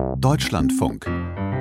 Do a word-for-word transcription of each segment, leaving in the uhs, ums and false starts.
Deutschlandfunk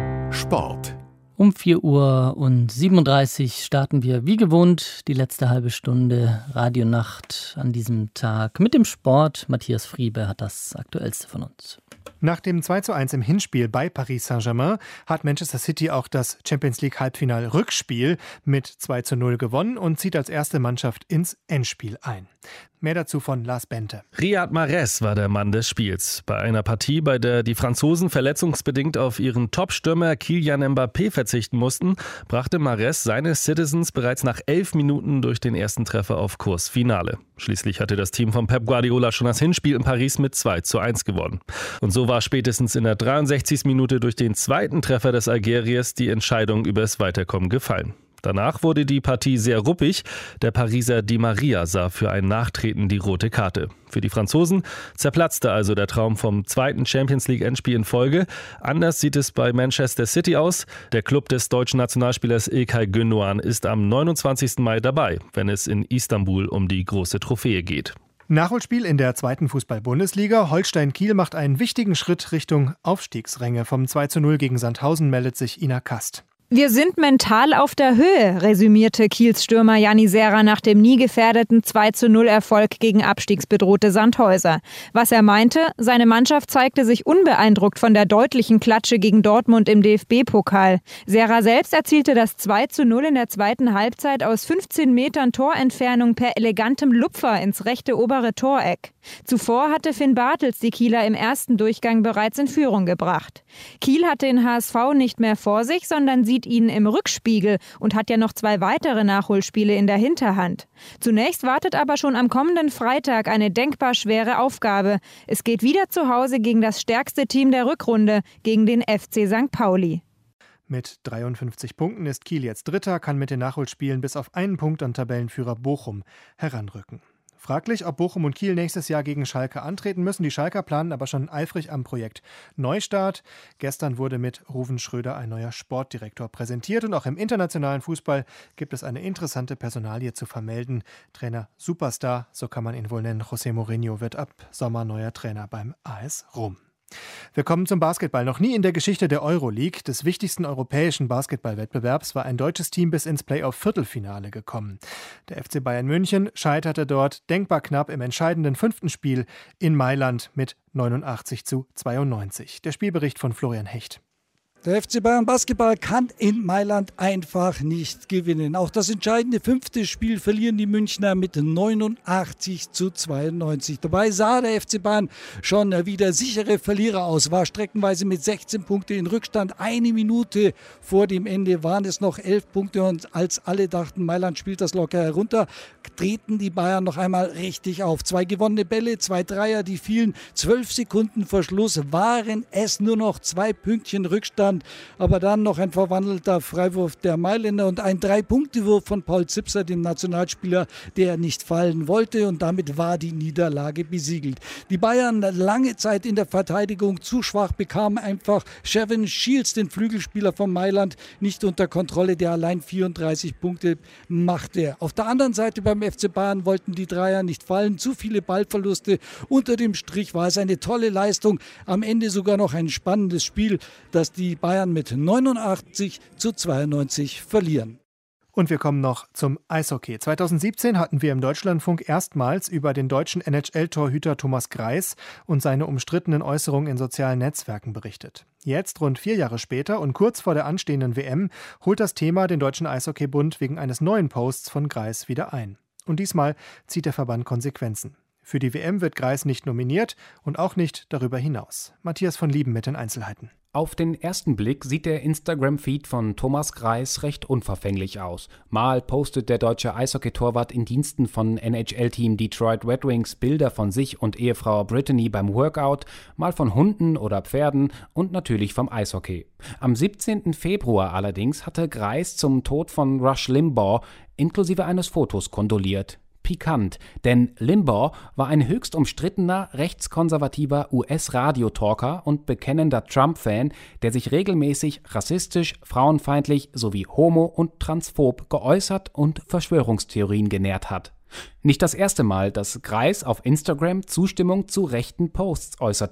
Sport. Um vier Uhr und siebenunddreißig starten wir wie gewohnt die letzte halbe Stunde Radionacht an diesem Tag mit dem Sport. Matthias Friebe hat das Aktuellste von uns. Nach dem zwei zu eins im Hinspiel bei Paris Saint-Germain hat Manchester City auch das Champions League Halbfinal-Rückspiel mit zwei zu null gewonnen und zieht als erste Mannschaft ins Endspiel ein. Mehr dazu von Lars Bente. Riyad Mahrez war der Mann des Spiels. Bei einer Partie, bei der die Franzosen verletzungsbedingt auf ihren Top-Stürmer Kylian Mbappé verzichten mussten, brachte Mahrez seine Citizens bereits nach elf Minuten durch den ersten Treffer auf Kurs Finale. Schließlich hatte das Team von Pep Guardiola schon das Hinspiel in Paris mit zwei zu eins gewonnen. Und so war spätestens in der dreiundsechzigsten Minute durch den zweiten Treffer des Algeriers die Entscheidung über das Weiterkommen gefallen. Danach wurde die Partie sehr ruppig. Der Pariser Di Maria sah für ein Nachtreten die rote Karte. Für die Franzosen zerplatzte also der Traum vom zweiten Champions League Endspiel in Folge. Anders sieht es bei Manchester City aus. Der Club des deutschen Nationalspielers İlkay Gündoğan ist am neunundzwanzigsten Mai dabei, wenn es in Istanbul um die große Trophäe geht. Nachholspiel in der zweiten Fußball-Bundesliga. Holstein Kiel macht einen wichtigen Schritt Richtung Aufstiegsränge. Vom zwei zu null gegen Sandhausen meldet sich Ina Kast. Wir sind mental auf der Höhe, resümierte Kiels Stürmer Janni Serra nach dem nie gefährdeten zwei zu null Erfolg gegen abstiegsbedrohte Sandhäuser. Was er meinte, seine Mannschaft zeigte sich unbeeindruckt von der deutlichen Klatsche gegen Dortmund im D F B-Pokal. Serra selbst erzielte das zwei zu null in der zweiten Halbzeit aus fünfzehn Metern Torentfernung per elegantem Lupfer ins rechte obere Toreck. Zuvor hatte Finn Bartels die Kieler im ersten Durchgang bereits in Führung gebracht. Kiel hatte den H S V nicht mehr vor sich, sondern sieht ihn im Rückspiegel und hat ja noch zwei weitere Nachholspiele in der Hinterhand. Zunächst wartet aber schon am kommenden Freitag eine denkbar schwere Aufgabe. Es geht wieder zu Hause gegen das stärkste Team der Rückrunde, gegen den F C Sankt Pauli. Mit dreiundfünfzig Punkten ist Kiel jetzt Dritter, kann mit den Nachholspielen bis auf einen Punkt an Tabellenführer Bochum heranrücken. Fraglich, ob Bochum und Kiel nächstes Jahr gegen Schalke antreten müssen. Die Schalker planen aber schon eifrig am Projekt Neustart. Gestern wurde mit Ruven Schröder ein neuer Sportdirektor präsentiert. Und auch im internationalen Fußball gibt es eine interessante Personalie zu vermelden. Trainer Superstar, so kann man ihn wohl nennen, José Mourinho wird ab Sommer neuer Trainer beim A S Rom. Wir kommen zum Basketball. Noch nie in der Geschichte der Euroleague, des wichtigsten europäischen Basketballwettbewerbs, war ein deutsches Team bis ins Playoff-Viertelfinale gekommen. Der F C Bayern München scheiterte dort denkbar knapp im entscheidenden fünften Spiel in Mailand mit neunundachtzig zu zweiundneunzig. Der Spielbericht von Florian Hecht. Der F C Bayern Basketball kann in Mailand einfach nicht gewinnen. Auch das entscheidende fünfte Spiel verlieren die Münchner mit neunundachtzig zu zweiundneunzig. Dabei sah der F C Bayern schon wieder sichere Verlierer aus, war streckenweise mit sechzehn Punkte in Rückstand. Eine Minute vor dem Ende waren es noch elf Punkte und als alle dachten, Mailand spielt das locker herunter, treten die Bayern noch einmal richtig auf. Zwei gewonnene Bälle, zwei Dreier, die fielen. Zwölf Sekunden vor Schluss waren es nur noch zwei Pünktchen Rückstand. Aber dann noch ein verwandelter Freiwurf der Mailänder und ein Drei-Punkte-Wurf von Paul Zipser, dem Nationalspieler, der nicht fallen wollte. Und damit war die Niederlage besiegelt. Die Bayern lange Zeit in der Verteidigung zu schwach, bekamen einfach Shevin Shields, den Flügelspieler von Mailand, nicht unter Kontrolle, der allein vierunddreißig Punkte machte. Auf der anderen Seite beim F C Bayern wollten die Dreier nicht fallen. Zu viele Ballverluste. Unter dem Strich war es eine tolle Leistung. Am Ende sogar noch ein spannendes Spiel, das die Bayern mit neunundachtzig zu zweiundneunzig verlieren. Und wir kommen noch zum Eishockey. zweitausendsiebzehn hatten wir im Deutschlandfunk erstmals über den deutschen N H L-Torhüter Thomas Greiss und seine umstrittenen Äußerungen in sozialen Netzwerken berichtet. Jetzt, rund vier Jahre später und kurz vor der anstehenden W M, holt das Thema den Deutschen Eishockeybund wegen eines neuen Posts von Greiss wieder ein. Und diesmal zieht der Verband Konsequenzen. Für die W M wird Greiss nicht nominiert und auch nicht darüber hinaus. Matthias von Lieben mit den Einzelheiten. Auf den ersten Blick sieht der Instagram-Feed von Thomas Greiss recht unverfänglich aus. Mal postet der deutsche Eishockey-Torwart in Diensten von N H L-Team Detroit Red Wings Bilder von sich und Ehefrau Brittany beim Workout, mal von Hunden oder Pferden und natürlich vom Eishockey. Am siebzehnten Februar allerdings hatte Greiss zum Tod von Rush Limbaugh inklusive eines Fotos kondoliert. Pikant, denn Limbaugh war ein höchst umstrittener, rechtskonservativer U S-Radiotalker und bekennender Trump-Fan, der sich regelmäßig rassistisch, frauenfeindlich sowie homo- und transphob geäußert und Verschwörungstheorien genährt hat. Nicht das erste Mal, dass Greiss auf Instagram Zustimmung zu rechten Posts äußerte.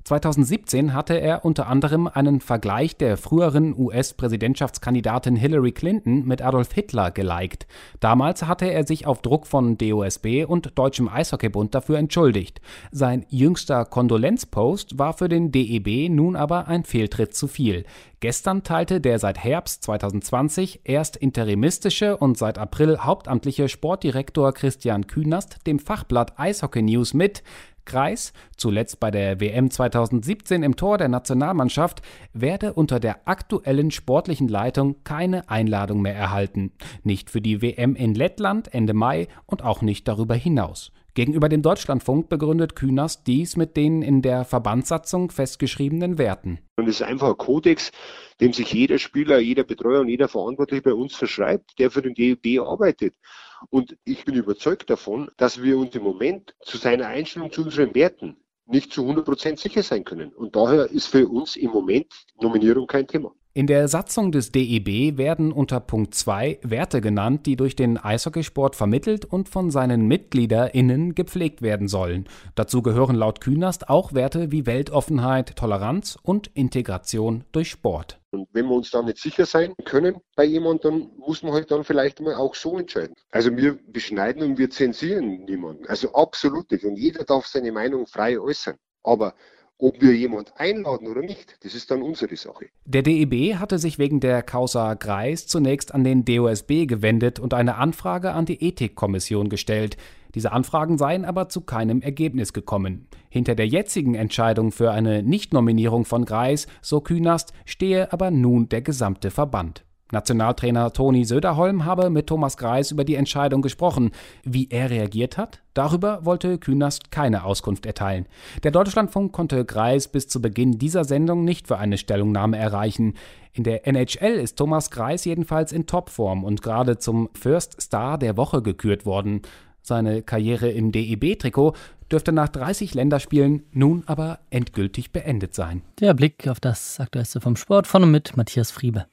zweitausendsiebzehn hatte er unter anderem einen Vergleich der früheren U S-Präsidentschaftskandidatin Hillary Clinton mit Adolf Hitler geliked. Damals hatte er sich auf Druck von D O S B und Deutschem Eishockeybund dafür entschuldigt. Sein jüngster Kondolenzpost war für den D E B nun aber ein Fehltritt zu viel. Gestern teilte der seit Herbst zweitausendzwanzig erst interimistische und seit April hauptamtliche Sportdirektor Christian Künast dem Fachblatt Eishockey News mit: Greiß, zuletzt bei der W M zweitausendsiebzehn im Tor der Nationalmannschaft, werde unter der aktuellen sportlichen Leitung keine Einladung mehr erhalten. Nicht für die W M in Lettland Ende Mai und auch nicht darüber hinaus. Gegenüber dem Deutschlandfunk begründet Künast dies mit den in der Verbandssatzung festgeschriebenen Werten. Und es ist einfach ein Kodex, dem sich jeder Spieler, jeder Betreuer und jeder Verantwortliche bei uns verschreibt, der für den D E B arbeitet. Und ich bin überzeugt davon, dass wir uns im Moment zu seiner Einstellung, zu unseren Werten nicht zu hundert Prozent sicher sein können. Und daher ist für uns im Moment Nominierung kein Thema. In der Satzung des D E B werden unter Punkt zwei Werte genannt, die durch den Eishockeysport vermittelt und von seinen MitgliederInnen gepflegt werden sollen. Dazu gehören laut Künast auch Werte wie Weltoffenheit, Toleranz und Integration durch Sport. Und wenn wir uns da nicht sicher sein können bei jemandem, dann muss man halt dann vielleicht mal auch so entscheiden. Also wir beschneiden und wir zensieren niemanden. Also absolut nicht. Und jeder darf seine Meinung frei äußern. Aber ob wir jemand einladen oder nicht, das ist dann unsere Sache. Der D E B hatte sich wegen der Causa Greiß zunächst an den D O S B gewendet und eine Anfrage an die Ethikkommission gestellt. Diese Anfragen seien aber zu keinem Ergebnis gekommen. Hinter der jetzigen Entscheidung für eine Nichtnominierung von Greiß, so Künast, stehe aber nun der gesamte Verband. Nationaltrainer Toni Söderholm habe mit Thomas Greiß über die Entscheidung gesprochen. Wie er reagiert hat, darüber wollte Künast keine Auskunft erteilen. Der Deutschlandfunk konnte Greiß bis zu Beginn dieser Sendung nicht für eine Stellungnahme erreichen. In der N H L ist Thomas Greiß jedenfalls in Topform und gerade zum First Star der Woche gekürt worden. Seine Karriere im D E B-Trikot dürfte nach dreißig Länderspielen nun aber endgültig beendet sein. Der Blick auf das Aktuellste vom Sport von und mit Matthias Friebe.